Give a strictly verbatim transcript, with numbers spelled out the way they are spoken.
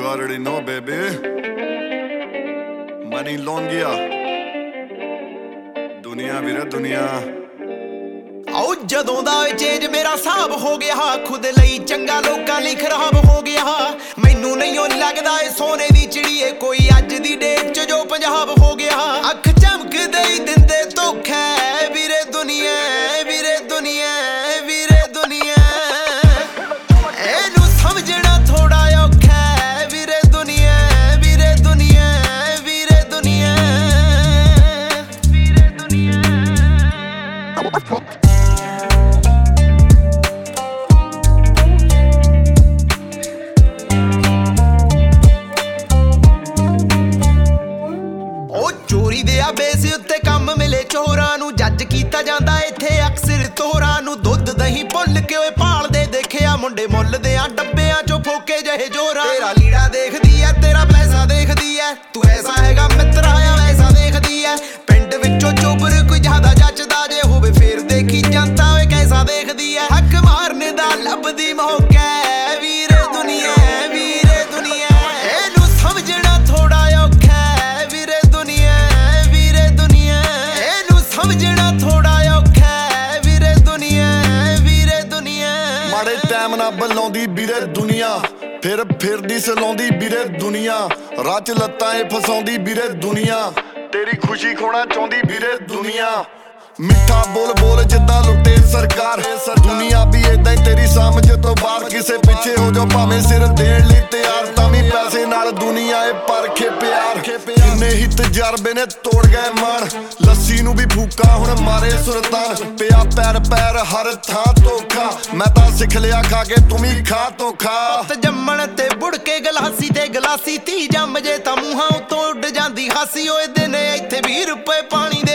already know, baby. Money Longia. दुनिया वीरे दुनिया आओ जदों दा चेंज मेरा साहब हो गया खुद लई चंगा लोकां लई खराब हो गया मैनू नहीं ओ लगदा ए सोने दी चिड़िए कोई अज दी डेट च जो पंजाब हो गया अख चमक दई दिंदे धोखा वीरे दुनिया वीरे दुनिया वीरे दुनिया एनू समझना थोड़ा औखा वीरे दुनिया वीरे दुनिया वीरे दुनिया वीरे दुनिया चोरी दे आ बेस उत्ते कम मिले चोरां नू जज कीता जांदा इत्थे अक्सर तोरां नू दुध दही भुल के ओए भालदे देखिया मुंडे मुੱਲ दे आ डब्बियां चो फोके जहे जोरा तेरा लीड़ा देखदी ऐ तेरा पैसा देखदी ऐ तू ऐसा हैगा मित्र आया वैसा देखदी ऐ पिंड विचों चोबर कोई ज्यादा जचदा जे होवे फेर देखी जनता ओए कैसा देखदी ऐ हक मारने दा लभदी मौका वीरे दुनिया वीरे दुनिया एनू समझना थोड़ा औखा वीरे दुनिया वीरे दुनिया एनू समझना थोड़ा औखा वीरे दुनिया वीरे दुनिया माड़े टाइम ना बलाउंदी वीरे दुनिया फिर फिरदी सलाउंदी वीरे दुनिया राह च लत्तां ए फसाउंदी वीरे दुनिया तेरी खुशी खोना चाहुंदी वीरे दुनिया मिठा बोल बोल जिद्दां लुटे सरकार दुनिया भी इदां ही तेरी समझ तो बाहर किसे पिछे हो जाओ भावें सिर देण लई तैयार तां भी पैसे नाल दुनिया ए परखे प्यार किन्ने ही तजर्बे ने तोड़ गए मन लस्सी नू भी फूका हुण मारे सुल्तान पिया पैर पैर हर थां धोखा मैं तां सिख लिया खा के तुम ही खा तो खा जम्मण ते बुड़ के गलासी ते गलासी धी जम जे तां मूंहां उत्तों उड़ जांदी हासी ओए दिन इत्थे बीह रुपए पानी